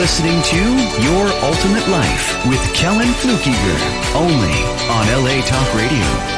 listening to Your Ultimate Life with Kellen Flukiger, only on LA Talk Radio.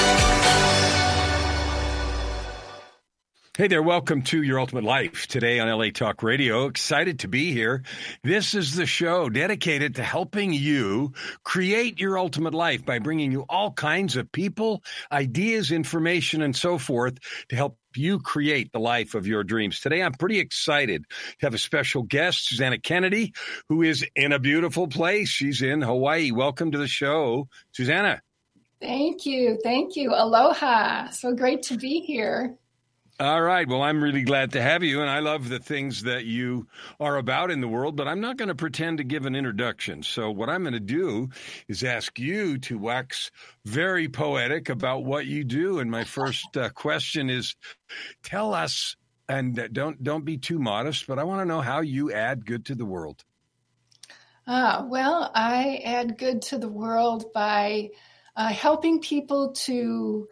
Hey there, welcome to Your Ultimate Life today on LA Talk Radio. Excited to be here. This is the show dedicated to helping you create your ultimate life by bringing you all kinds of people, ideas, information, and so forth to help you create the life of your dreams. Today, I'm pretty excited to have a special guest, Susanna Kennedy, who is in a beautiful place. She's in Hawaii. Welcome to the show, Susanna. Thank you. Thank you. Aloha. So great to be here. All right. Well, I'm really glad to have you, and I love the things that you are about in the world, but I'm not going to pretend to give an introduction. So what I'm going to do is ask you to wax very poetic about what you do. And my first question is, tell us, and don't be too modest, but I want to know how you add good to the world. Well, I add good to the world by helping people to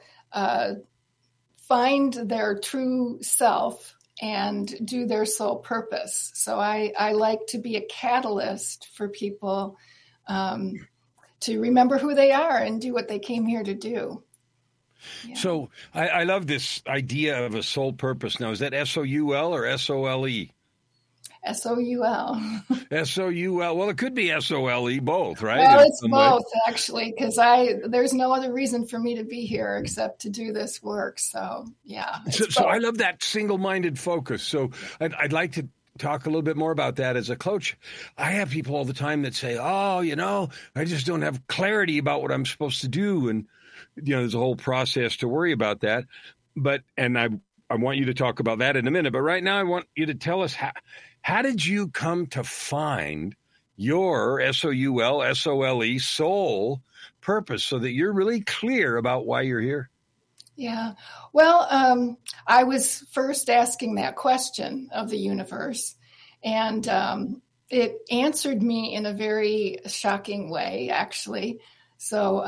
find their true self and do their soul purpose. So I like to be a catalyst for people to remember who they are and do what they came here to do. Yeah. So I love this idea of a soul purpose. Now, is that S-O-U-L or S-O-L-E? S-O-U-L. S-O-U-L. Well, it could be S-O-L-E, both, right? Well, it's both, actually, because there's no other reason for me to be here except to do this work. So, yeah. So I love that single-minded focus. So I'd like to talk a little bit more about that as a coach. I have people all the time that say, I just don't have clarity about what I'm supposed to do. And, there's a whole process to worry about that. I want you to talk about that in a minute. But right now, I want you to tell us how did you come to find your S-O-U-L, S-O-L-E soul purpose so that you're really clear about why you're here? Yeah. Well, I was first asking that question of the universe, and it answered me in a very shocking way, actually. So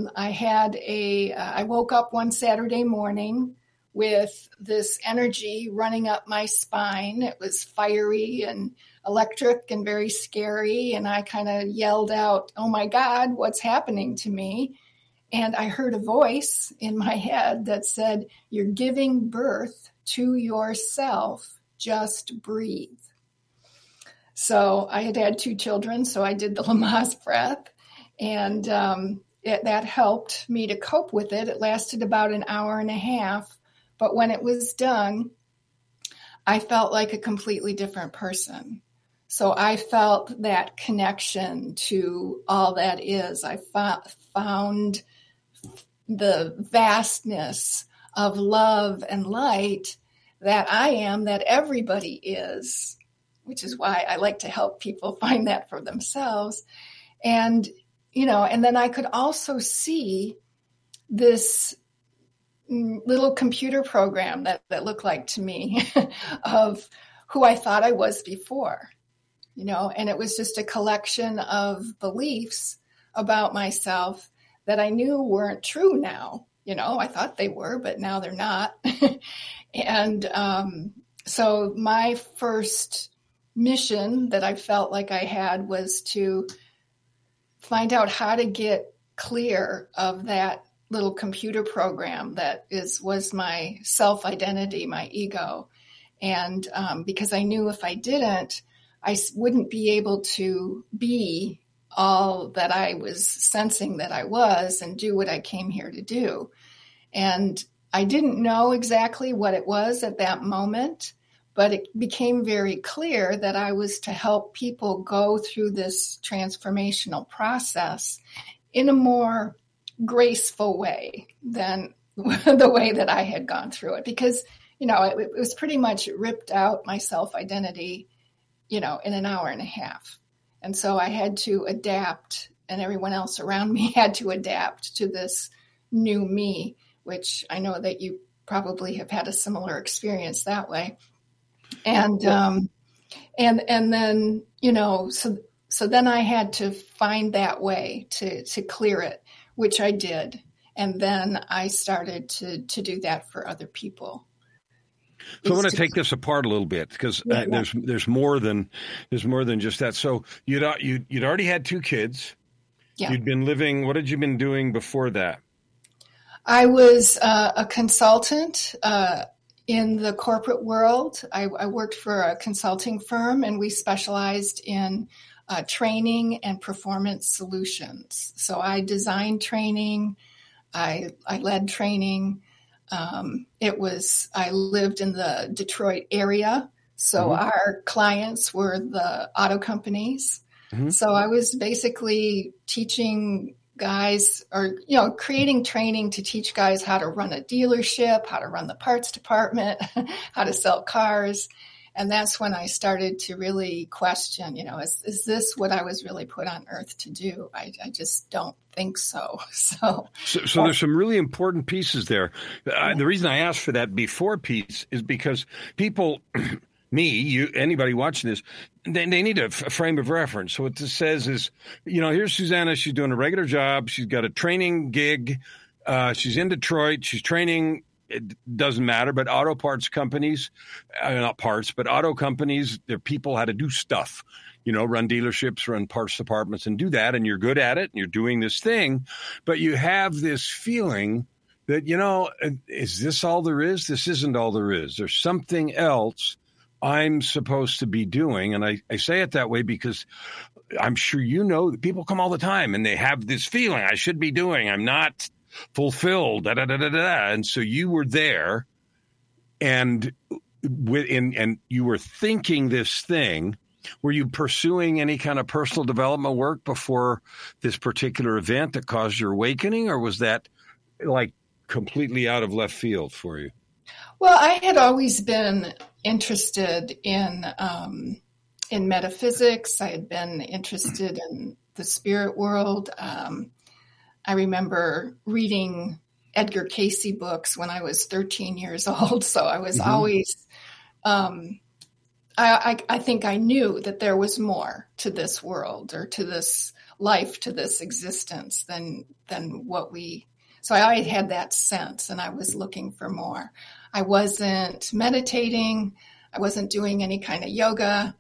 I woke up one Saturday morning with this energy running up my spine. It was fiery and electric and very scary. And I kind of yelled out, "Oh my God, what's happening to me?" And I heard a voice in my head that said, "You're giving birth to yourself. Just breathe." So I had 2 children, so I did the Lamaze breath. And that helped me to cope with it. It lasted about an hour and a half. But when it was done, I felt like a completely different person. So I felt that connection to all that is. I found the vastness of love and light that I am, that everybody is, which is why I like to help people find that for themselves. And and then I could also see this little computer program that looked like to me of who I thought I was before, and it was just a collection of beliefs about myself that I knew weren't true now. I thought they were, but now they're not. And so my first mission that I felt like I had was to find out how to get clear of that little computer program that was my self-identity, my ego. And because I knew if I didn't, I wouldn't be able to be all that I was sensing that I was and do what I came here to do. And I didn't know exactly what it was at that moment, but it became very clear that I was to help people go through this transformational process in a more graceful way than the way that I had gone through it. Because, it was pretty much ripped out my self-identity, in an hour and a half. And so I had to adapt, and everyone else around me had to adapt to this new me, which I know that you probably have had a similar experience that way. And then, so then I had to find that way to clear it, which I did. And then I started to do that for other people. So I want to take this apart a little bit because there's more than just that. So you'd already had 2 kids. Yeah. You'd been living. What had you been doing before that? I was a consultant in the corporate world. I worked for a consulting firm, and we specialized in training and performance solutions. So I designed training. I led training. I lived in the Detroit area. So our clients were the auto companies. Mm-hmm. So I was basically teaching guys creating training to teach guys how to run a dealership, how to run the parts department, how to sell cars. And that's when I started to really question, is this what I was really put on earth to do? I just don't think so. So there's some really important pieces there. The reason I asked for that before piece is because people, me, you, anybody watching this, they need a frame of reference. So what this says is, here's Susanna. She's doing a regular job. She's got a training gig. She's in Detroit. She's training. It doesn't matter, but auto parts companies, not parts, but auto companies, their people how to do stuff, run dealerships, run parts departments and do that. And you're good at it and you're doing this thing, but you have this feeling that, is this all there is? This isn't all there is. There's something else I'm supposed to be doing. And I say it that way because I'm sure that people come all the time and they have this feeling I should be doing. I'm not fulfilled, and so you were there, and you were thinking this thing. Were you pursuing any kind of personal development work before this particular event that caused your awakening, or was that like completely out of left field for you? Well, I had always been interested in metaphysics. I had been interested in the spirit world. I remember reading Edgar Cayce books when I was 13 years old. So I was always, I think I knew that there was more to this world or to this life, to this existence than what so I had that sense and I was looking for more. I wasn't meditating. I wasn't doing any kind of yoga.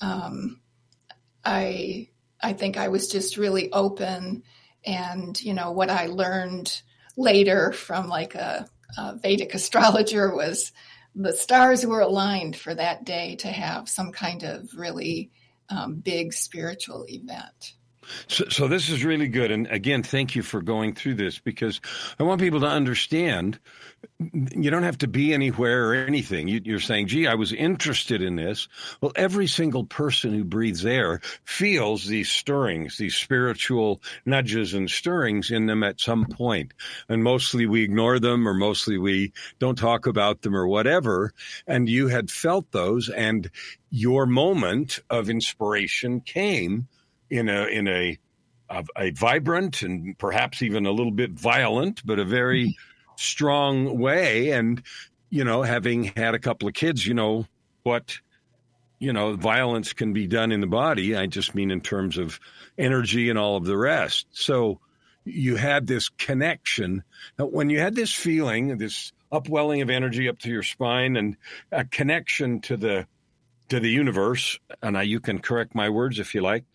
I think I was just really open. And, what I learned later from like a Vedic astrologer was the stars were aligned for that day to have some kind of really big spiritual event. So this is really good. And again, thank you for going through this because I want people to understand you don't have to be anywhere or anything. You're saying, gee, I was interested in this. Well, every single person who breathes air feels these stirrings, these spiritual nudges and stirrings in them at some point. And mostly we ignore them or mostly we don't talk about them or whatever. And you had felt those and your moment of inspiration came in a vibrant and perhaps even a little bit violent, but a very strong way. And, having had a couple of kids, what, violence can be done in the body. I just mean in terms of energy and all of the rest. So you had this connection. Now, when you had this feeling, this upwelling of energy up to your spine and a connection to the universe, and you can correct my words if you like,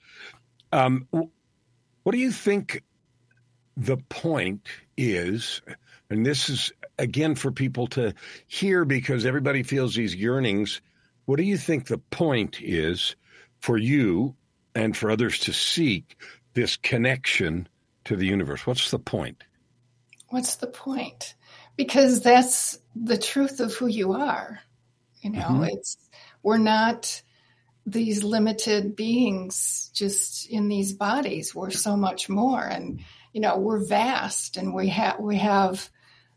what do you think the point is? And this is, again, for people to hear because everybody feels these yearnings. What do you think the point is for you and for others to seek this connection to the universe? What's the point? What's the point? Because that's the truth of who you are. We're not these limited beings just in these bodies. We're so much more. And, we're vast and we have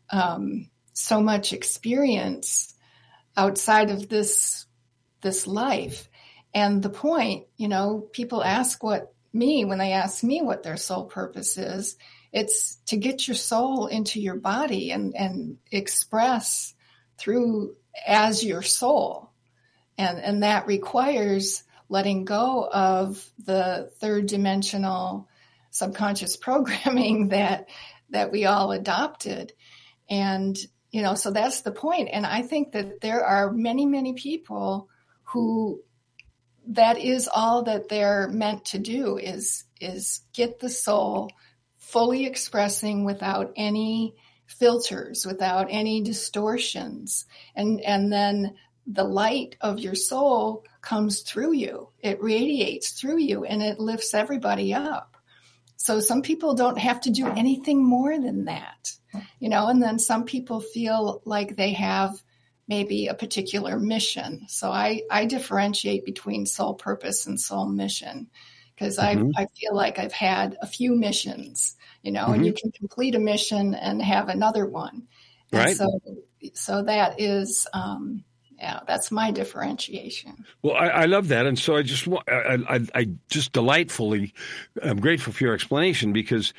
so much experience outside of this life. And the point, people ask when they ask me what their soul purpose is, it's to get your soul into your body and express through as your soul. And that requires letting go of the third dimensional subconscious programming that we all adopted. And, so that's the point. And I think that there are many, many people who that is all that they're meant to do is get the soul fully expressing without any filters, without any distortions. And then the light of your soul comes through you. It radiates through you and it lifts everybody up. So some people don't have to do anything more than that, and then some people feel like they have maybe a particular mission. So I differentiate between soul purpose and soul mission, because I feel like I've had a few missions, and you can complete a mission and have another one. Right. And so that is, that's my differentiation. Well, I love that. And so I just delightfully, I'm grateful for your explanation, because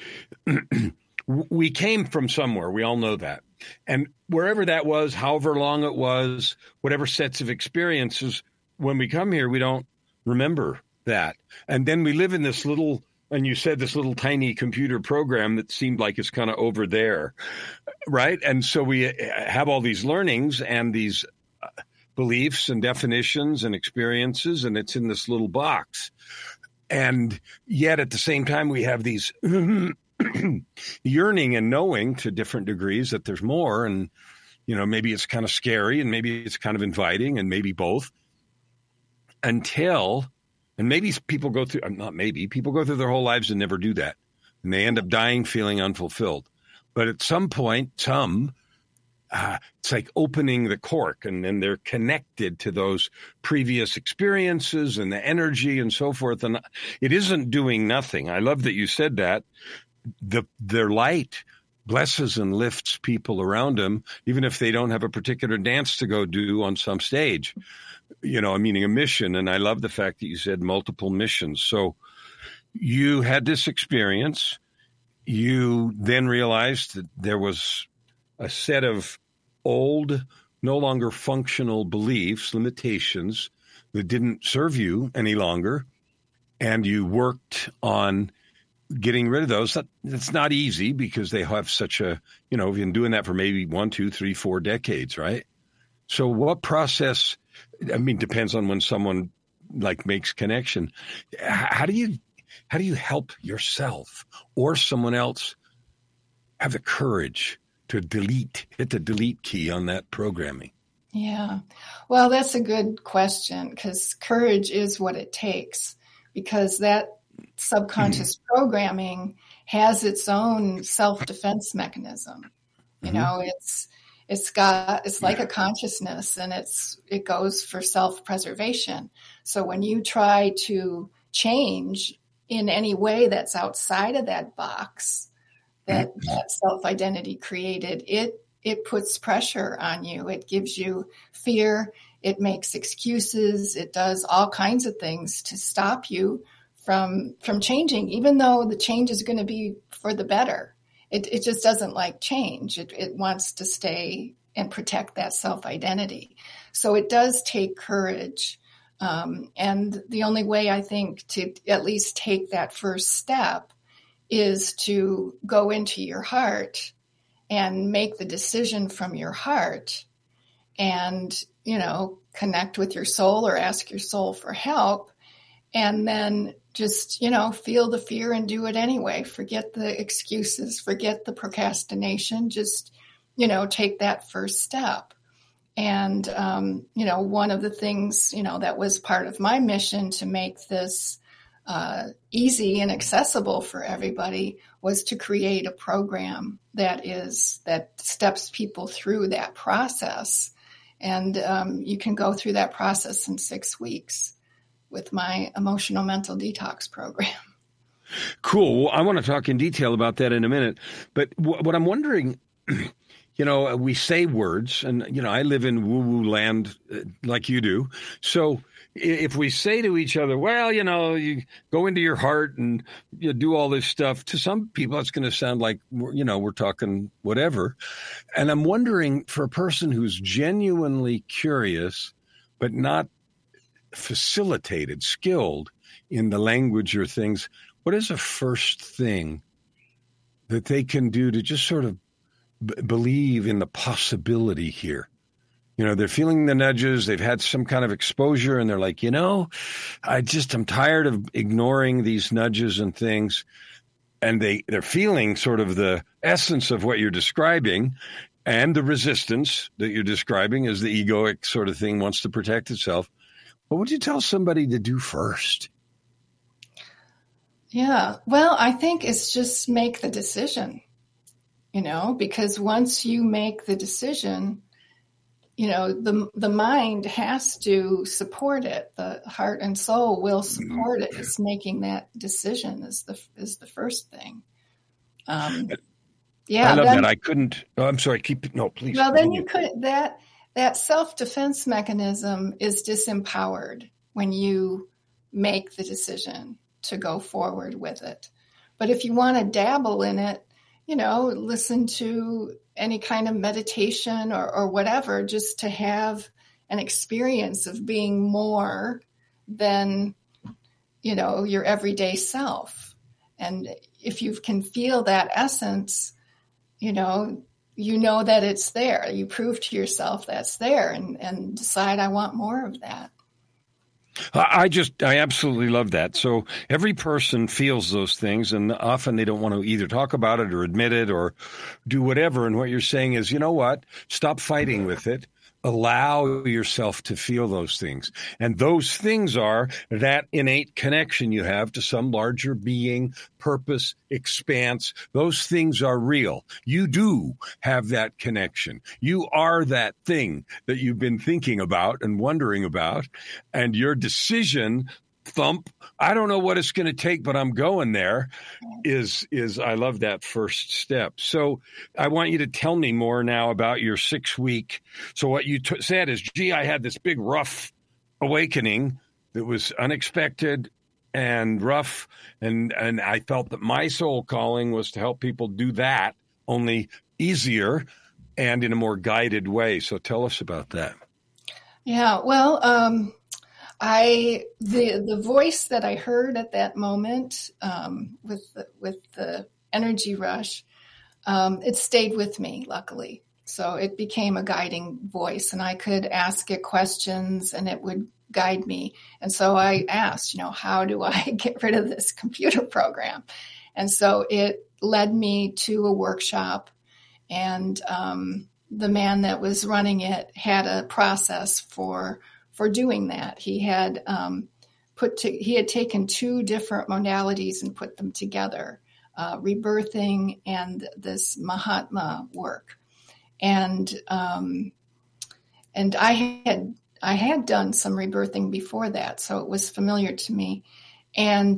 we came from somewhere. We all know that. And wherever that was, however long it was, whatever sets of experiences, when we come here, we don't remember that. And then we live in this little, and you said this little tiny computer program that seemed like it's kind of over there, right? And so we have all these learnings and these beliefs and definitions and experiences, and it's in this little box. And yet at the same time, we have these yearning and knowing to different degrees that there's more. And, maybe it's kind of scary and maybe it's kind of inviting and maybe both, and maybe people go through their whole lives and never do that. And they end up dying feeling unfulfilled. But at some point, it's like opening the cork, and then they're connected to those previous experiences and the energy and so forth. And it isn't doing nothing. I love that you said that. Their light blesses and lifts people around them, even if they don't have a particular dance to go do on some stage, meaning a mission. And I love the fact that you said multiple missions. So you had this experience. You then realized that there was a set of old, no longer functional beliefs, limitations that didn't serve you any longer. And you worked on getting rid of those. It's not easy, because they have such a, we've been doing that for maybe 1, 2, 3, 4 decades, right? So what process, depends on when someone makes connection. How do you help yourself or someone else have the courage to hit the delete key on that programming? Yeah. Well, that's a good question, because courage is what it takes, because that subconscious programming has its own self-defense mechanism. It's like a consciousness, and it goes for self-preservation. So when you try to change in any way that's outside of that box that self-identity created, it puts pressure on you. It gives you fear. It makes excuses. It does all kinds of things to stop you from changing, even though the change is going to be for the better. It just doesn't like change. It wants to stay and protect that self-identity. So it does take courage. And the only way, I think, to at least take that first step is to go into your heart and make the decision from your heart and, connect with your soul or ask your soul for help. And then just, feel the fear and do it anyway. Forget the excuses, forget the procrastination, just, take that first step. And, one of the things, that was part of my mission to make this easy and accessible for everybody was to create a program that steps people through that process. And you can go through that process in 6 weeks with my emotional mental detox program. Cool. Well, I want to talk in detail about that in a minute. But what I'm wondering, we say words, and, I live in woo-woo land like you do. So if we say to each other, well, you go into your heart and you do all this stuff, to some people it's going to sound like, we're talking whatever. And I'm wondering, for a person who's genuinely curious, but not facilitated, skilled in the language or things, what is a first thing that they can do to just sort of believe in the possibility here. They're feeling the nudges. They've had some kind of exposure, and they're like, I'm tired of ignoring these nudges and things. And they're feeling sort of the essence of what you're describing, and the resistance that you're describing as the egoic sort of thing wants to protect itself. What would you tell somebody to do first? Yeah, well, I think it's just make the decision, because once you make the decision, the mind has to support it. The heart and soul will support it. It's making that decision is the first thing. I love that. I couldn't. Oh, I'm sorry. No, please. Well, then you could that self-defense mechanism is disempowered when you make the decision to go forward with it. But if you want to dabble in it, listen to any kind of meditation or whatever, just to have an experience of being more than, your everyday self. And if you can feel that essence, you know that it's there. You prove to yourself that's there and decide, I want more of that. I absolutely love that. So every person feels those things, and often they don't want to either talk about it or admit it or do whatever. And what you're saying is, you know what? Stop fighting with it. Allow yourself to feel those things. And those things are that innate connection you have to some larger being, purpose, expanse. Those things are real. You do have that connection. You are that thing that you've been thinking about and wondering about. And your decision, I don't know what it's going to take, but I'm going there, is I love that first step. So I want you to tell me more now about your 6-week. So what you said is, I had this big rough awakening that was unexpected and rough. And I felt that my soul calling was to help people do that, only easier and in a more guided way. So tell us about that. Yeah, well, the voice that I heard at that moment with the energy rush, it stayed with me, luckily. So it became a guiding voice, and I could ask it questions, and it would guide me. And so I asked, how do I get rid of this computer program? And so it led me to a workshop, and the man that was running it had a process for doing that. He had he had taken 2 different modalities and put them together, rebirthing and this Mahatma work. And I had done some rebirthing before that, so it was familiar to me. And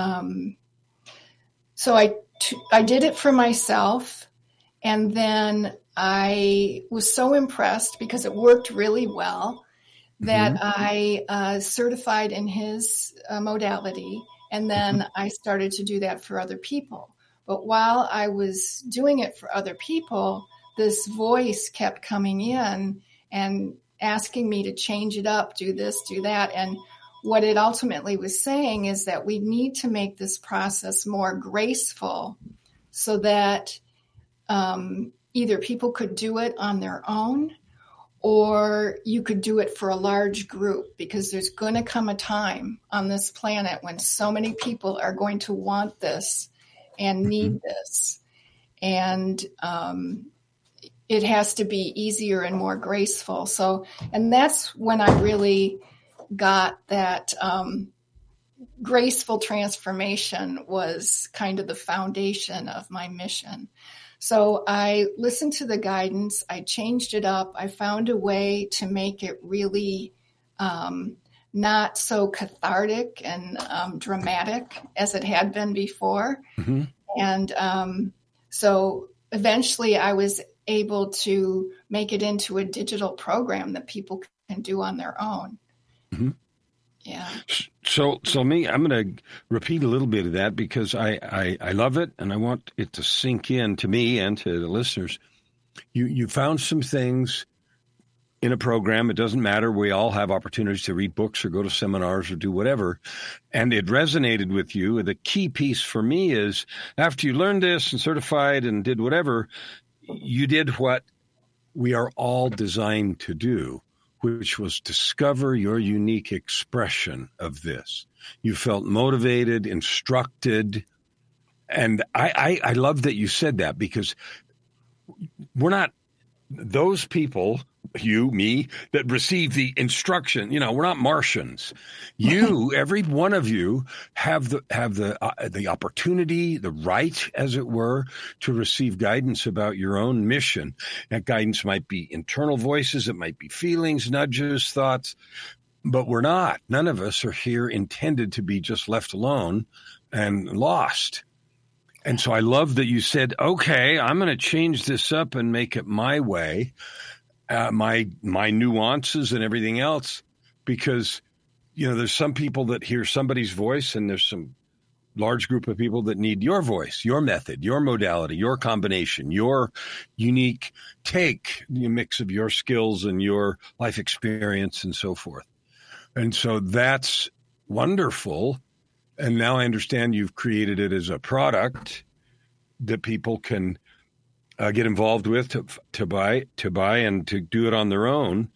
so I did it for myself, and then I was so impressed because it worked really well that I certified in his modality, and then I started to do that for other people. But while I was doing it for other people, this voice kept coming in and asking me to change it up, do this, do that. And what it ultimately was saying is that we need to make this process more graceful so that either people could do it on their own, or you could do it for a large group, because there's going to come a time on this planet when so many people are going to want this and need this. And it has to be easier and more graceful. So, and that's when I really got that graceful transformation was kind of the foundation of my mission. So I listened to the guidance, I changed it up, I found a way to make it really not so cathartic and dramatic as it had been before. And so eventually I was able to make it into a digital program that people can do on their own. Yeah. So I'm going to repeat a little bit of that because I love it, and I want it to sink in to me and to the listeners. You found some things in a program. It doesn't matter. We all have opportunities to read books or go to seminars or do whatever. And it resonated with you. The key piece for me is after you learned this and certified and did whatever, you did what we are all designed to do, which was discover your unique expression of this. You felt motivated, instructed. And I love that you said that, because we're not those people, you, me, that receive the instruction. We're not Martians. You, every one of you, have the opportunity, the right, as it were, to receive guidance about your own mission. That guidance might be internal voices, it might be feelings, nudges, thoughts, but we're not. None of us are here intended to be just left alone and lost. And so I love that you said, okay, I'm going to change this up and make it my way, my nuances and everything else, because, there's some people that hear somebody's voice, and there's some large group of people that need your voice, your method, your modality, your combination, your unique take, the mix of your skills and your life experience and so forth. And so that's wonderful. And now I understand you've created it as a product that people can get involved with to buy and to do it on their own.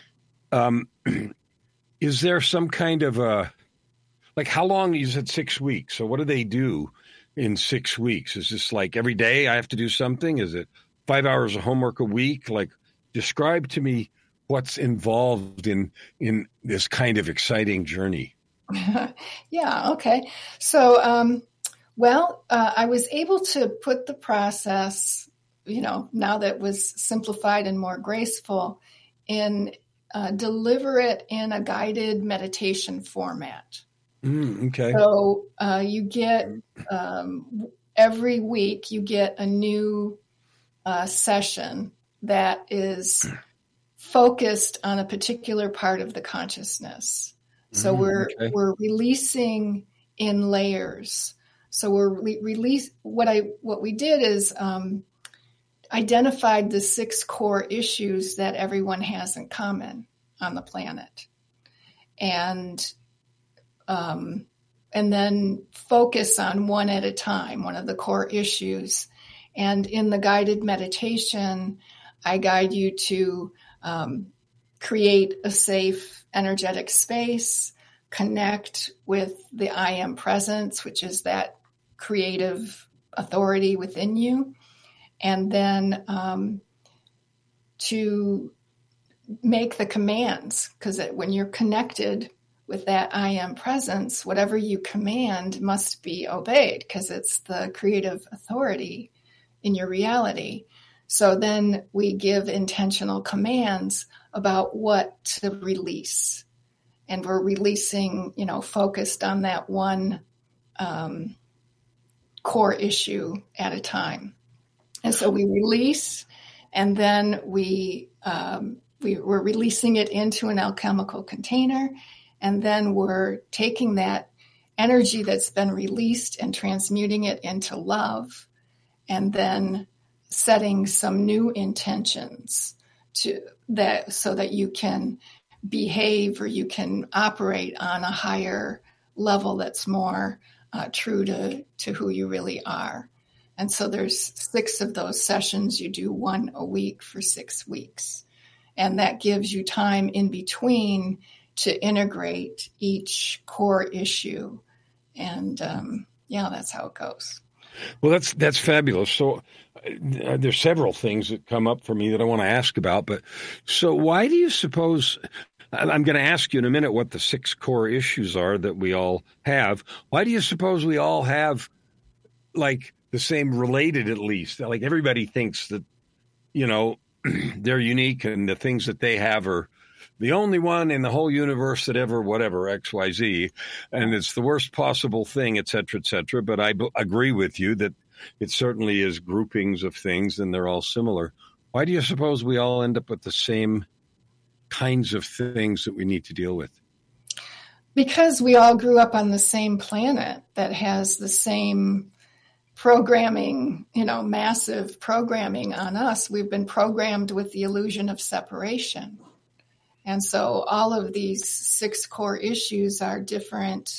Is there some kind of how long? You said 6 weeks. So what do they do in 6 weeks? Is this like every day I have to do something? Is it 5 hours of homework a week? Describe to me what's involved in this kind of exciting journey. Yeah. Okay. So, I was able to put the process, now that it was simplified and more graceful, deliver it in a guided meditation format. Okay. So you get, every week you get a new session that is focused on a particular part of the consciousness. So we're releasing in layers. So we're what we did is identified the 6 core issues that everyone has in common on the planet, and then focus on one at a time, one of the core issues. And in the guided meditation, I guide you to create a safe, energetic space, connect with the I am presence, which is that creative authority within you, and then to make the commands, because when you're connected with that I am presence, whatever you command must be obeyed, because it's the creative authority in your reality. So then we give intentional commands about what to release. And we're releasing, focused on that one core issue at a time. And so we release, and then we're releasing it into an alchemical container. And then we're taking that energy that's been released and transmuting it into love, and then setting some new intentions so that you can behave, or you can operate on a higher level that's more true to who you really are. And so there's 6 of those sessions. You do 1 a week for 6 weeks. And that gives you time in between to integrate each core issue. And that's how it goes. Well, that's fabulous. So there's several things that come up for me that I want to ask about. But so why do you suppose, I'm going to ask you in a minute what the 6 core issues are that we all have. Why do you suppose we all have the same related, at least? Like everybody thinks that, they're unique and the things that they have are the only one in the whole universe that ever, whatever, XYZ, and it's the worst possible thing, et cetera, et cetera. But I agree with you that it certainly is groupings of things and they're all similar. Why do you suppose we all end up with the same kinds of things that we need to deal with? Because we all grew up on the same planet that has the same programming, massive programming on us. We've been programmed with the illusion of separation. And so all of these 6 core issues are different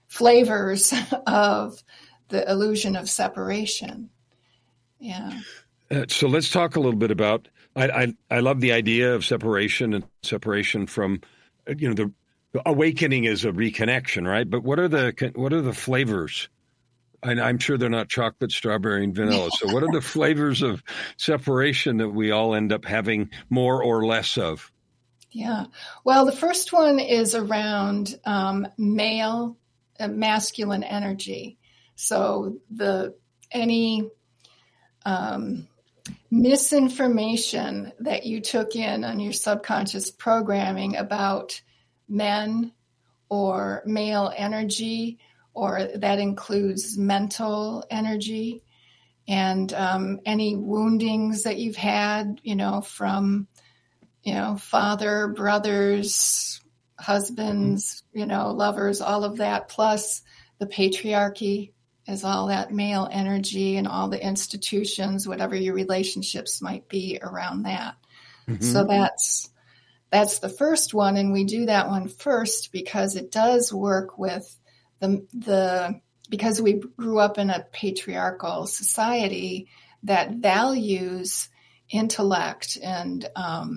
flavors of the illusion of separation. Yeah. So let's talk a little bit about. I love the idea of separation and separation from, the awakening is a reconnection, right? But what are the flavors? And I'm sure they're not chocolate, strawberry, and vanilla. So what are the flavors of separation that we all end up having more or less of? Yeah. Well, the first one is around masculine energy. So any misinformation that you took in on your subconscious programming about men or male energy, or that includes mental energy, and any woundings that you've had, from, father, brothers, husbands, lovers, all of that, plus the patriarchy is all that male energy and all the institutions, whatever your relationships might be around that. Mm-hmm. So that's the first one. And we do that one first because it does work with because we grew up in a patriarchal society that values intellect and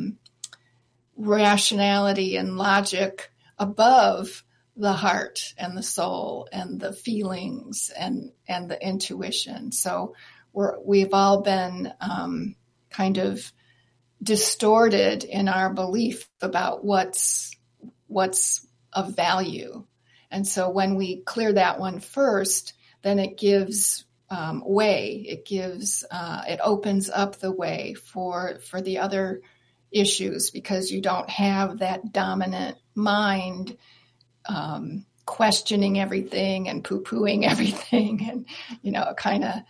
rationality and logic above the heart and the soul and the feelings and the intuition. So we've all been kind of distorted in our belief about what's of value. And so when we clear that one first, then it gives way. It opens up the way for the other issues, because you don't have that dominant mind questioning everything and poo-pooing everything, and kind of.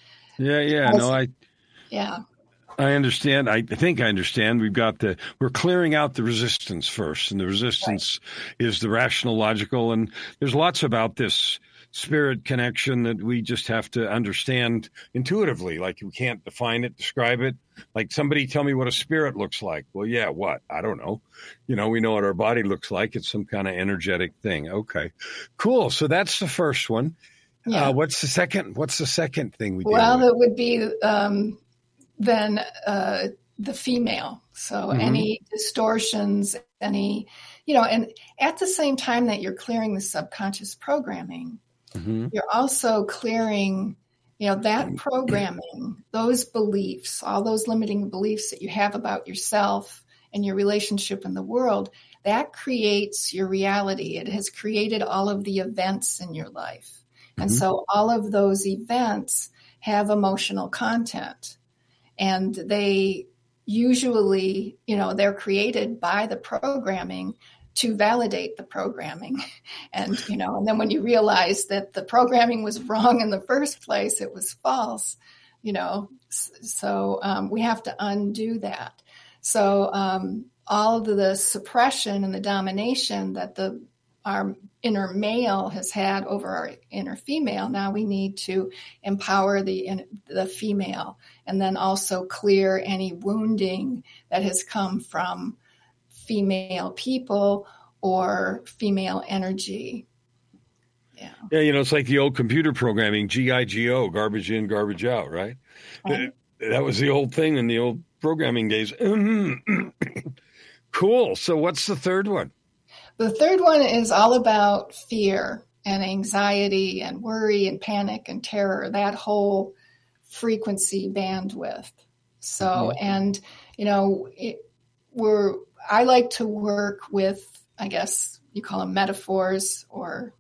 I understand. I think I understand. We're clearing out the resistance first, and the resistance is the rational, logical, and there's lots about this spirit connection that we just have to understand intuitively. Like, we can't define it, describe it. Like, somebody tell me what a spirit looks like. Well, yeah, what? I don't know. We know what our body looks like. It's some kind of energetic thing. Okay, cool. So that's the first one. Yeah. What's the second thing we do? Well, it would be then the female. So any distortions, and at the same time that you're clearing the subconscious programming, you're also clearing, that programming, those beliefs, all those limiting beliefs that you have about yourself and your relationship in the world, that creates your reality. It has created all of the events in your life. And so all of those events have emotional content. And they usually, they're created by the programming to validate the programming. And, and then when you realize that the programming was wrong in the first place, it was false, so we have to undo that. So all of the suppression and the domination that our inner male has had over our inner female, now we need to empower the female, and then also clear any wounding that has come from female people or female energy. Yeah, it's like the old computer programming, GIGO, garbage in, garbage out, right? That was the old thing in the old programming days. Cool. So what's the third one? The third one is all about fear and anxiety and worry and panic and terror, that whole frequency bandwidth. So, and, I like to work with, I guess you call them metaphors, or,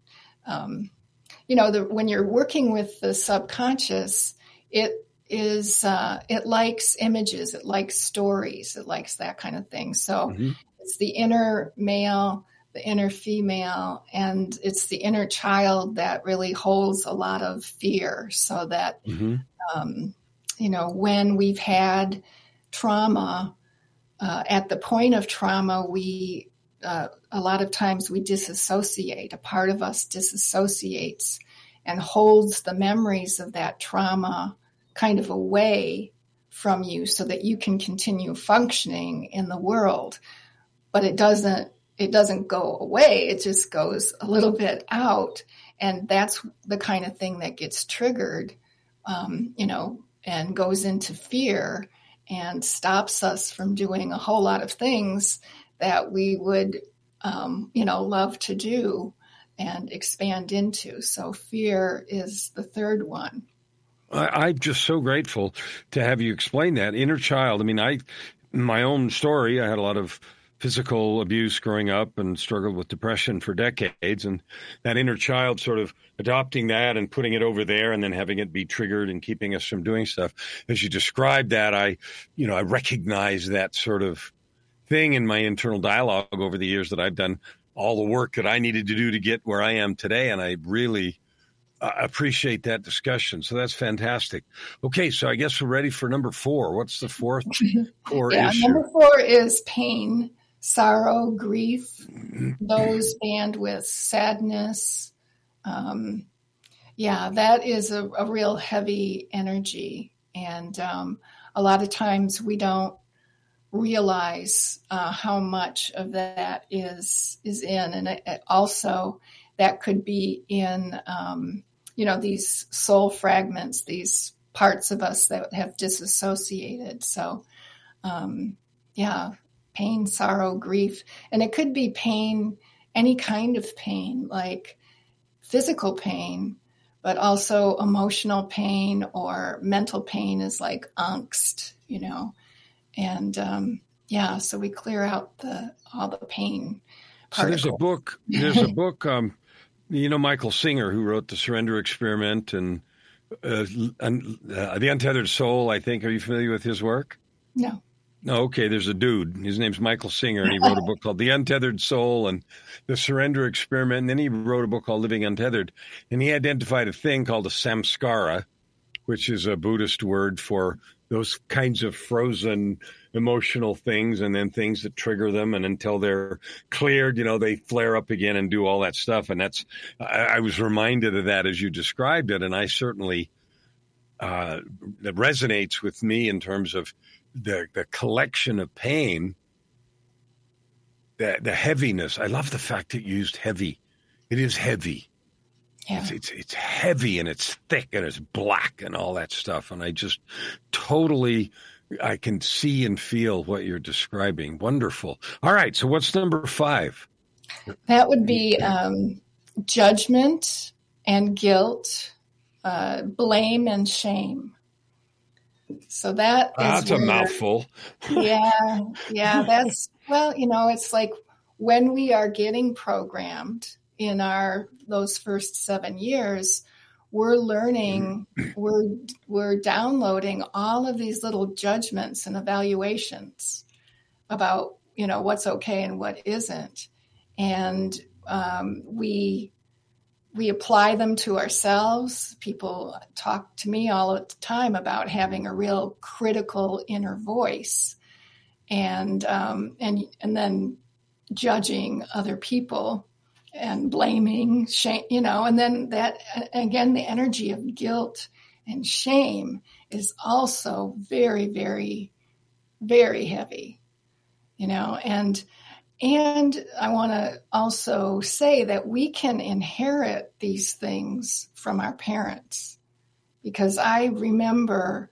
when you're working with the subconscious, it likes images, it likes stories, it likes that kind of thing. So it's the inner male, the inner female, and it's the inner child that really holds a lot of fear, so that, when we've had trauma, at the point of trauma, we, a lot of times we disassociate. A part of us disassociates and holds the memories of that trauma kind of away from you so that you can continue functioning in the world. But it doesn't go away. It just goes a little bit out. And that's the kind of thing that gets triggered, and goes into fear and stops us from doing a whole lot of things that we would, love to do and expand into. So fear is the third one. I'm just so grateful to have you explain that. Inner child. I mean, in my own story, I had a lot of physical abuse growing up and struggled with depression for decades. And that inner child sort of adopting that and putting it over there and then having it be triggered and keeping us from doing stuff. As you described that, I recognize that sort of thing in my internal dialogue over the years that I've done all the work that I needed to do to get where I am today. And I really appreciate that discussion. So that's fantastic. Okay, so I guess we're ready for number 4. What's the fourth core issue? Number 4 is pain, sorrow, grief, those band with sadness. That is a real heavy energy. And a lot of times we don't realize how much of that is in. And it also, that could be in, these soul fragments, these parts of us that have disassociated. So, pain, sorrow, grief. And it could be pain, any kind of pain, like physical pain, but also emotional pain or mental pain is like angst, And so we clear out all the pain particles. So there's a book, Michael Singer, who wrote The Surrender Experiment and The Untethered Soul, I think. Are you familiar with his work? No. No, okay, there's a dude. His name's Michael Singer, and he wrote a book called The Untethered Soul and The Surrender Experiment, and then he wrote a book called Living Untethered. And he identified a thing called a samskara, which is a Buddhist word for those kinds of frozen emotional things and then things that trigger them. And until they're cleared, they flare up again and do all that stuff. And I was reminded of that as you described it. And I certainly, that resonates with me in terms of the collection of pain, the heaviness. I love the fact that you used heavy. It is heavy. Yeah. It's heavy and it's thick and it's black and all that stuff. And I just I can see and feel what you're describing. Wonderful. All right. So what's number 5? That would be judgment and guilt, blame and shame. So that's a mouthful. Yeah. That's, it's like when we are getting programmed in those first 7 years, we're learning, we're downloading all of these little judgments and evaluations about, what's okay and what isn't. And we apply them to ourselves. People talk to me all the time about having a real critical inner voice and then judging other people and blaming, shame, and then that, again, the energy of guilt and shame is also very, very, very heavy, and I want to also say that we can inherit these things from our parents, because I remember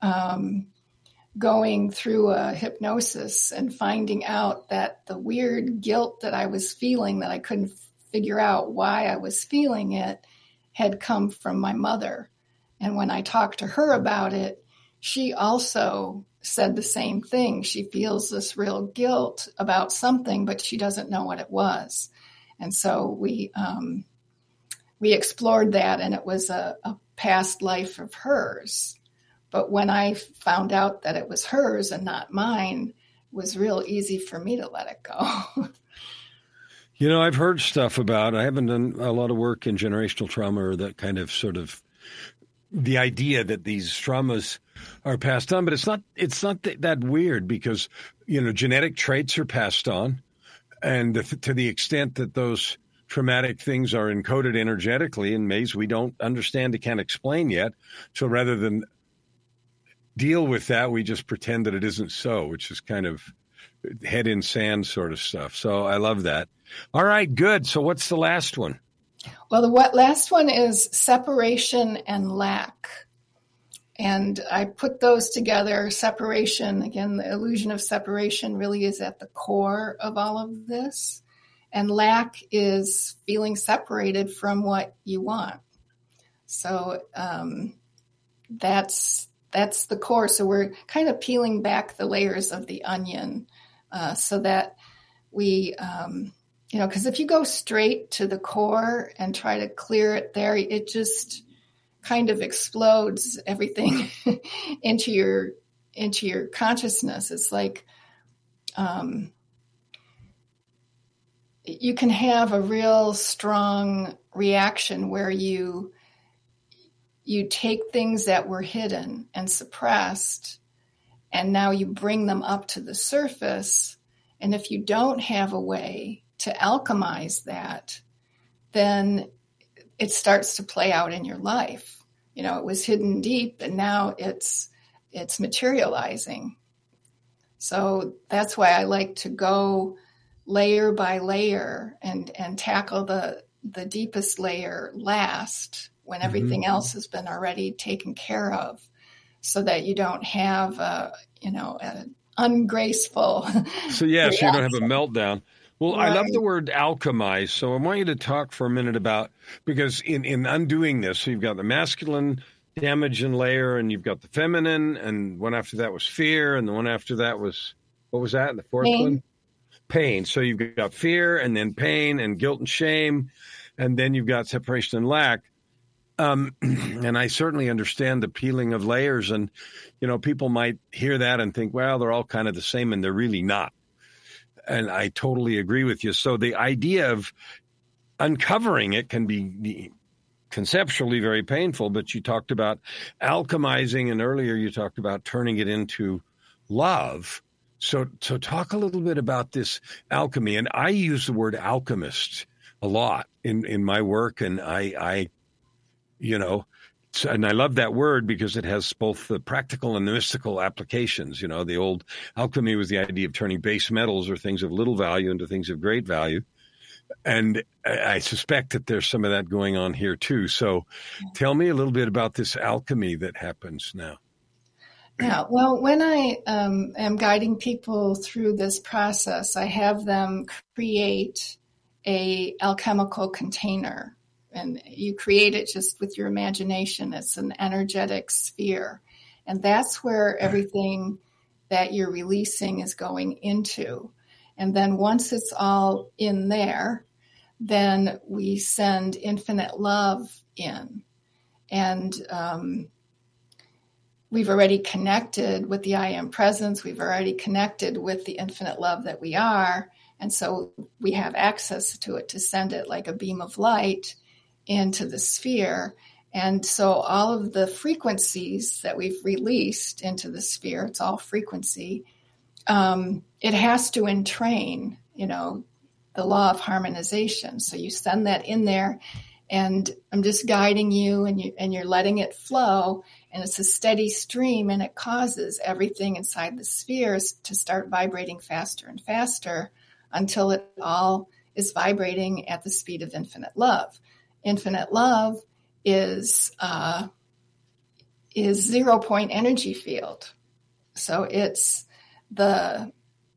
going through a hypnosis and finding out that the weird guilt that I was feeling, that I couldn't figure out why I was feeling it, had come from my mother. And when I talked to her about it, she also said the same thing. She feels this real guilt about something, but she doesn't know what it was. And so we explored that, and it was a past life of hers. But when I found out that it was hers and not mine, it was real easy for me to let it go. I've heard stuff about, I haven't done a lot of work in generational trauma or that kind of sort of the idea that these traumas are passed on, but it's not that weird because, genetic traits are passed on. And to the extent that those traumatic things are encoded energetically in ways we don't understand and can't explain yet. So rather than deal with that, we just pretend that it isn't so, which is kind of head in sand sort of stuff. So I love that. All right, good. So what's the last one? Well, the last one is separation and lack. And I put those together. Separation, again, the illusion of separation really is at the core of all of this. And lack is feeling separated from what you want. So that's the core. So we're kind of peeling back the layers of the onion so that we, because if you go straight to the core and try to clear it there, it just kind of explodes everything into your consciousness. It's like you can have a real strong reaction where you take things that were hidden and suppressed, and now you bring them up to the surface. And if you don't have a way to alchemize that, then it starts to play out in your life. It was hidden deep, and now it's materializing. So that's why I like to go layer by layer and tackle the deepest layer last, when everything else has been already taken care of, so that you don't have an ungraceful. So you don't have a meltdown. Well, right. I love the word alchemize. So I want you to talk for a minute about, because in undoing this, so you've got the masculine damage and layer, and you've got the feminine, and one after that was fear, and the one after that was, what was that? And the fourth one? Pain. So you've got fear, and then pain, and guilt and shame, and then you've got separation and lack. And I certainly understand the peeling of layers, and, people might hear that and think, well, they're all kind of the same, and they're really not. And I totally agree with you. So the idea of uncovering it can be conceptually very painful, but you talked about alchemizing, and earlier you talked about turning it into love. So talk a little bit about this alchemy. And I use the word alchemist a lot in my work, and and I love that word because it has both the practical and the mystical applications. The old alchemy was the idea of turning base metals or things of little value into things of great value. And I suspect that there's some of that going on here too. So tell me a little bit about this alchemy that happens now. Yeah, well, when I am guiding people through this process, I have them create a alchemical container. And you create it just with your imagination. It's an energetic sphere. And that's where everything that you're releasing is going into. And then once it's all in there, then we send infinite love in. And we've already connected with the I Am Presence. We've already connected with the infinite love that we are. And so we have access to it to send it like a beam of light into the sphere. And so all of the frequencies that we've released into the sphere, it's all frequency, it has to entrain, the law of harmonization. So you send that in there, and I'm just guiding you, and you're letting it flow, and it's a steady stream, and it causes everything inside the spheres to start vibrating faster and faster until it all is vibrating at the speed of infinite love. Infinite love is 0-point energy field. So it's the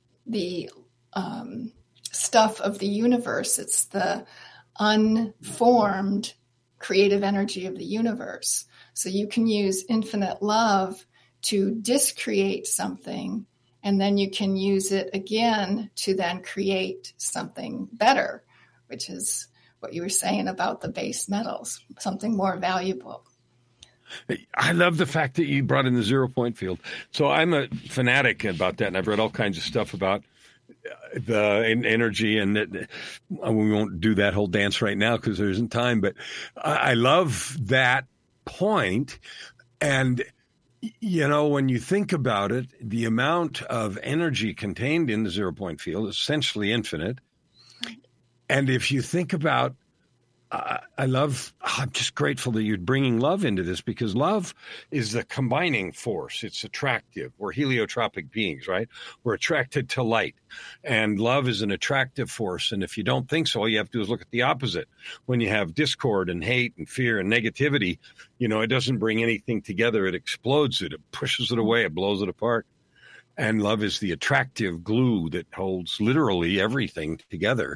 stuff of the universe. It's the unformed creative energy of the universe. So you can use infinite love to discreate something, and then you can use it again to then create something better, which is what you were saying about the base metals, something more valuable. I love the fact that you brought in the 0-point field. So I'm a fanatic about that, and I've read all kinds of stuff about the energy, and that we won't do that whole dance right now because there isn't time, but I love that point. And, when you think about it, the amount of energy contained in the 0-point field is essentially infinite. And if you think about I'm just grateful that you're bringing love into this, because love is the combining force. It's attractive. We're heliotropic beings, right? We're attracted to light, and love is an attractive force. And if you don't think so, all you have to do is look at the opposite. When you have discord and hate and fear and negativity, it doesn't bring anything together. It explodes it. It pushes it away. It blows it apart. And love is the attractive glue that holds literally everything together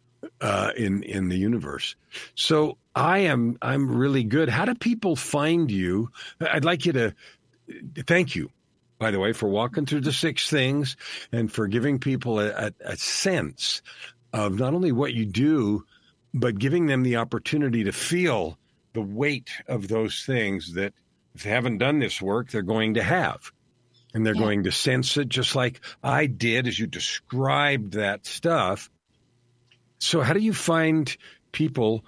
in the universe. So I'm really good. How do people find you? I'd like you to thank you, by the way, for walking through the 6 things and for giving people a sense of not only what you do, but giving them the opportunity to feel the weight of those things that if they haven't done this work, they're going to have. And they're going to sense it just like I did as you described that stuff. So how do you find people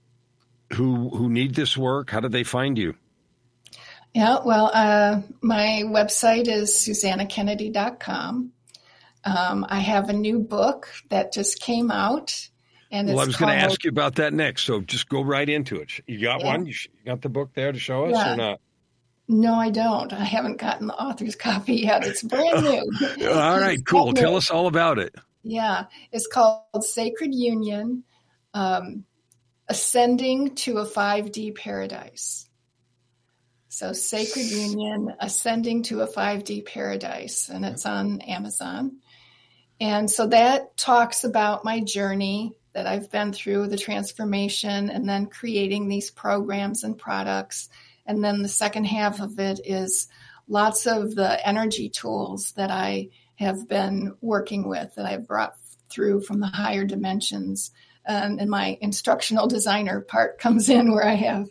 who need this work? How do they find you? Yeah, well, my website is SusannaKennedy.com. I have a new book that just came out. And I was going to ask you about that next, so just go right into it. You got one? You got the book there to show us or not? No, I don't. I haven't gotten the author's copy yet. It's brand new. All right, cool. Tell us all about it. Yeah, it's called Sacred Union, Ascending to a 5D Paradise. So Sacred Union, Ascending to a 5D Paradise, and it's on Amazon. And so that talks about my journey that I've been through, the transformation, and then creating these programs and products. And then the second half of it is lots of the energy tools that I have been working with, that I've brought through from the higher dimensions. And my instructional designer part comes in, where I have,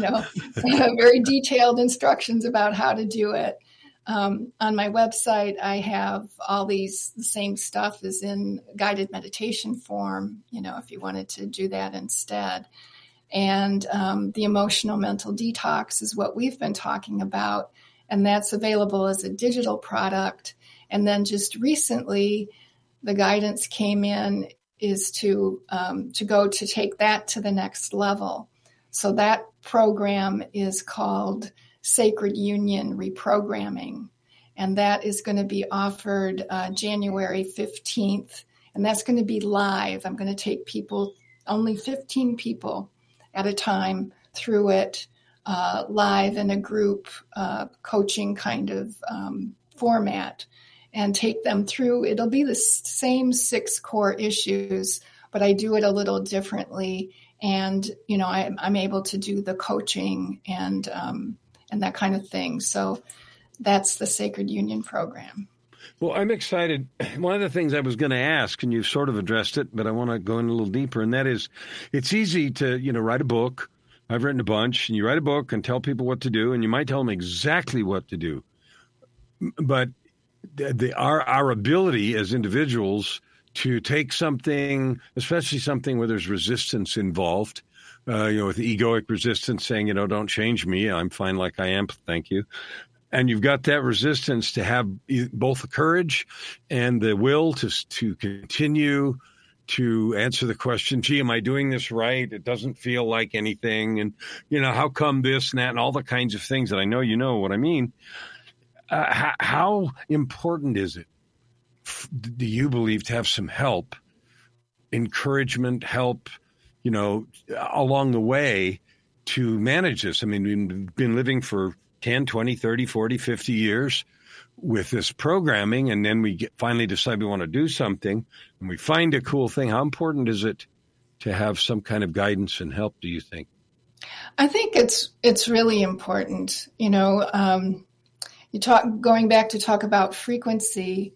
very detailed instructions about how to do it. On my website, I have all the same stuff is in guided meditation form, if you wanted to do that instead. And the emotional mental detox is what we've been talking about. And that's available as a digital product. And then just recently, the guidance came in is to take that to the next level. So that program is called Sacred Union Reprogramming. And that is going to be offered January 15th. And that's going to be live. I'm going to take people, only 15 people at a time through it, live in a group coaching kind of format, and take them through. It'll be the same 6 core issues, but I do it a little differently. And, I'm able to do the coaching and that kind of thing. So that's the Sacred Union program. Well, I'm excited. One of the things I was going to ask, and you've sort of addressed it, but I want to go in a little deeper, and that is, it's easy to, write a book. I've written a bunch, and you write a book and tell people what to do, and you might tell them exactly what to do. But our ability as individuals to take something, especially something where there's resistance involved, with egoic resistance saying, don't change me. I'm fine like I am. Thank you. And you've got that resistance to have both the courage and the will to continue to answer the question, gee, am I doing this right? It doesn't feel like anything. And, how come this and that and all the kinds of things that I know you know what I mean. How important is it, do you believe, to have some help, encouragement, help, along the way to manage this? I mean, we've been living for 10, 20, 30, 40, 50 years with this programming, and then we finally decide we want to do something, and we find a cool thing. How important is it to have some kind of guidance and help, do you think? I think it's really important. Going back to talk about frequency,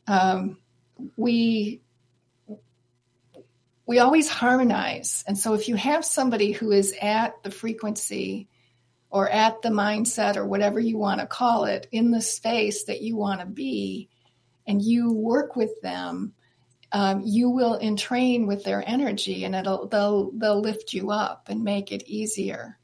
we always harmonize. And so if you have somebody who is at the frequency or at the mindset or whatever you want to call it in the space that you want to be, and you work with them, you will entrain with their energy, and they'll lift you up and make it easier.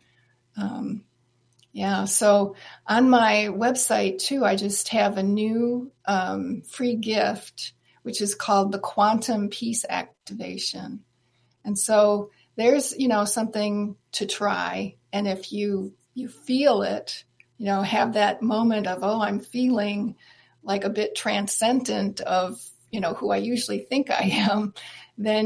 So on my website too, I just have a new free gift, which is called the Quantum Peace Activation. And so there's, something to try. And if you feel it, have that moment of, oh, I'm feeling like a bit transcendent of, who I usually think I am, then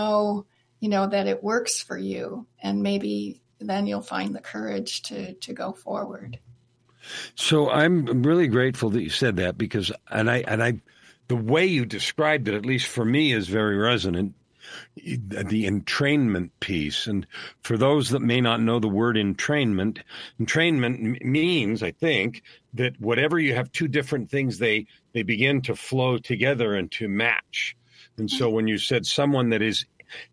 that it works for you. And maybe then you'll find the courage to go forward. So I'm really grateful that you said that, because, and I, the way you described it, at least for me, is very resonant. The entrainment piece. And for those that may not know the word entrainment means, I think, that whatever you have two different things, they begin to flow together and to match. And so when you said someone that is,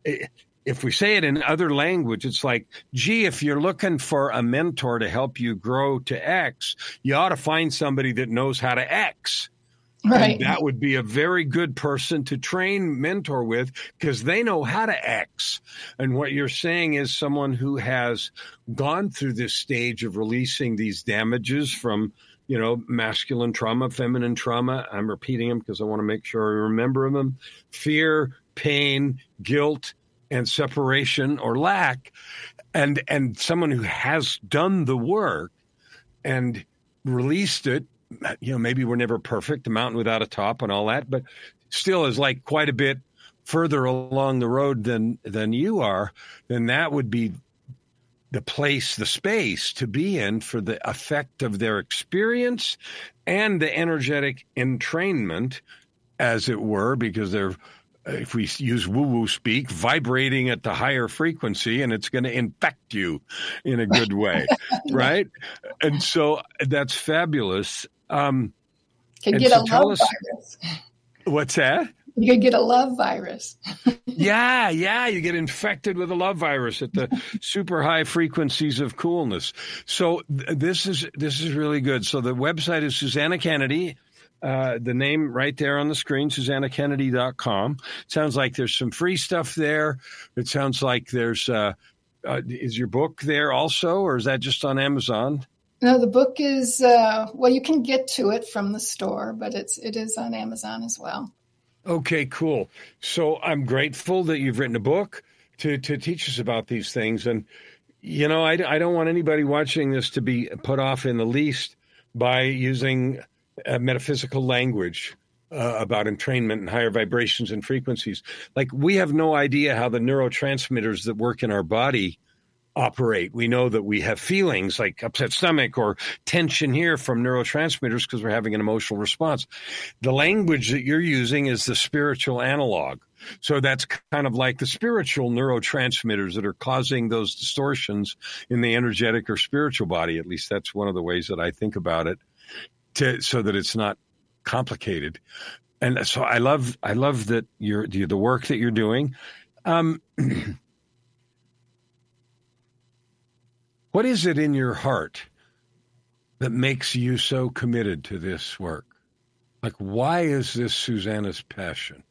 if we say it in other language, it's like, gee, if you're looking for a mentor to help you grow to X, you ought to find somebody that knows how to X. Right. And that would be a very good person to train, mentor with, because they know how to X. And what you're saying is someone who has gone through this stage of releasing these damages from, masculine trauma, feminine trauma. I'm repeating them because I want to make sure I remember them. Fear, pain, guilt, and separation or lack. And someone who has done the work and released it. Maybe we're never perfect, a mountain without a top and all that, but still is like quite a bit further along the road than you are, then that would be the place, the space to be in for the effect of their experience and the energetic entrainment, as it were, because they're, if we use woo-woo speak, vibrating at the higher frequency, and it's going to infect you in a good way, right? And so that's fabulous. Can get a love virus. What's that? You could get a love virus. Yeah, you get infected with a love virus at the super high frequencies of coolness. So this is really good. So the website is Susannah Kennedy. The name right there on the screen, SusannahKennedy.com. Sounds like there's some free stuff there. It sounds like there's, is your book there also, or is that just on Amazon? No, the book is, you can get to it from the store, but it is on Amazon as well. Okay, cool. So I'm grateful that you've written a book to teach us about these things. And, I don't want anybody watching this to be put off in the least by using metaphysical language about entrainment and higher vibrations and frequencies. Like, we have no idea how the neurotransmitters that work in our body operate. We know that we have feelings like upset stomach or tension here from neurotransmitters because we're having an emotional response. The language that you're using is the spiritual analog. So that's kind of like the spiritual neurotransmitters that are causing those distortions in the energetic or spiritual body. At least that's one of the ways that I think about it, so that it's not complicated. And so I love that the work that you're doing. What is it in your heart that makes you so committed to this work? Like, why is this Susannah's passion?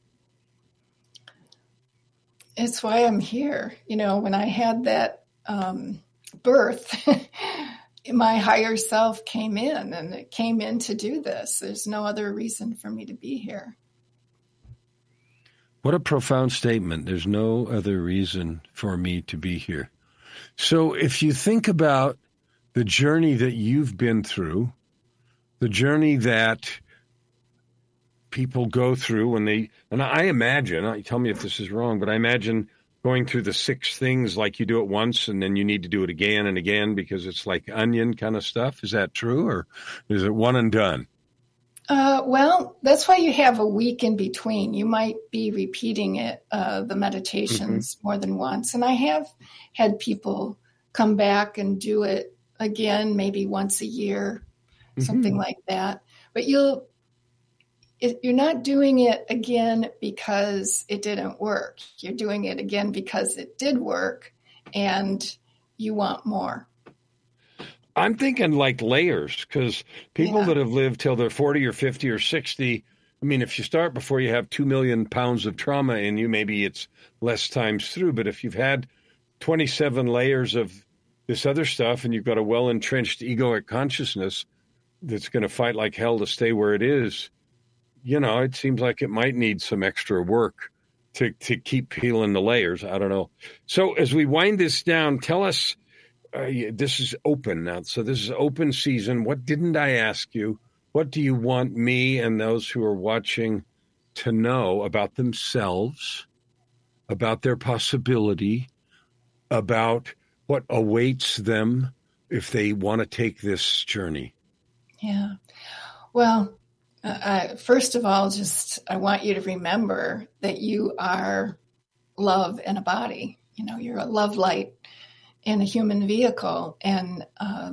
It's why I'm here. When I had that birth, my higher self came in, and it came in to do this. There's no other reason for me to be here. What a profound statement. There's no other reason for me to be here. So if you think about the journey that you've been through, the journey that people go through when and I imagine, tell me if this is wrong, but I imagine going through the 6 things like you do it once and then you need to do it again and again because it's like onion kind of stuff. Is that true, or is it one and done? That's why you have a week in between. You might be repeating it, the meditations more than once. And I have had people come back and do it again, maybe once a year, something like that. But you're not doing it again because it didn't work. You're doing it again because it did work and you want more. I'm thinking like layers, because people that have lived till they're 40 or 50 or 60, I mean, if you start before you have 2 million pounds of trauma in you, maybe it's less times through. But if you've had 27 layers of this other stuff and you've got a well-entrenched egoic consciousness that's going to fight like hell to stay where it is, it seems like it might need some extra work to keep peeling the layers. I don't know. So as we wind this down, tell us, this is open now. So this is open season. What didn't I ask you? What do you want me and those who are watching to know about themselves, about their possibility, about what awaits them if they want to take this journey? Yeah. Well, first of all, I want you to remember that you are love in a body. You're a love light in a human vehicle. And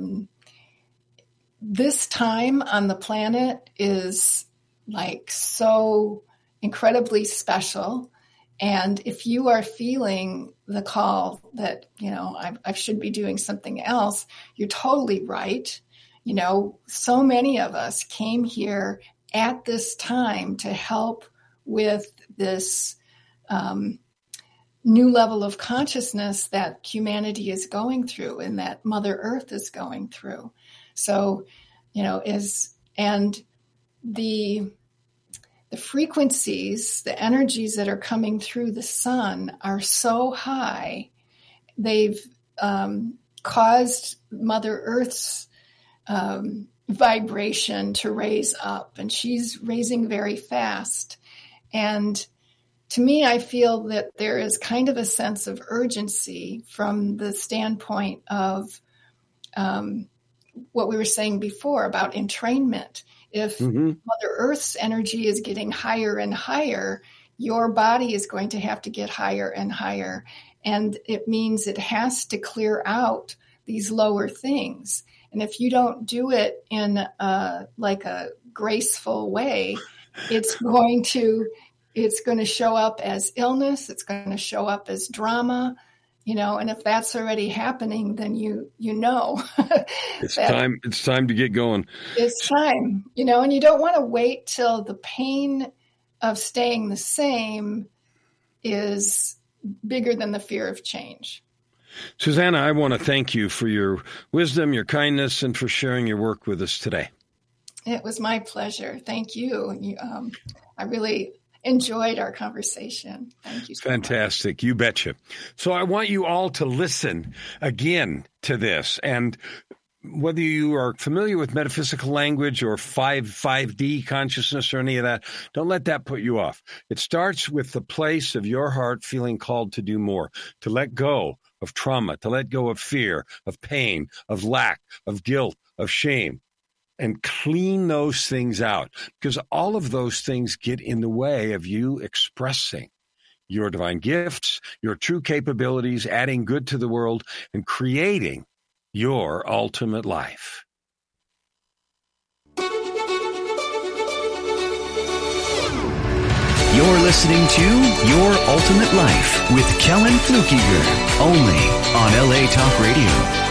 this time on the planet is like so incredibly special. And if you are feeling the call that, I should be doing something else, you're totally right. So many of us came here at this time to help with this new level of consciousness that humanity is going through and that Mother Earth is going through. So, and the frequencies, the energies that are coming through the sun are so high, they've caused Mother Earth's vibration to raise up, and she's raising very fast. And to me, I feel that there is kind of a sense of urgency from the standpoint of what we were saying before about entrainment. If Mother Earth's energy is getting higher and higher, your body is going to have to get higher and higher. And it means it has to clear out these lower things. And if you don't do it in like a graceful way, it's going to show up as illness. It's going to show up as drama, and if that's already happening, then it's time. It's time to get going. It's time, and you don't want to wait till the pain of staying the same is bigger than the fear of change. Susanna, I want to thank you for your wisdom, your kindness, and for sharing your work with us today. It was my pleasure. Thank you. I really enjoyed our conversation. Thank you so Fantastic. much. You betcha. So I want you all to listen again to this. And whether you are familiar with metaphysical language or 5D consciousness or any of that, don't let that put you off. It starts with the place of your heart feeling called to do more, to let go of trauma, to let go of fear, of pain, of lack, of guilt, of shame, and clean those things out, because all of those things get in the way of you expressing your divine gifts, your true capabilities, adding good to the world, and creating your ultimate life. You're listening to Your Ultimate Life with Kellen Flukiger, only on LA Talk Radio.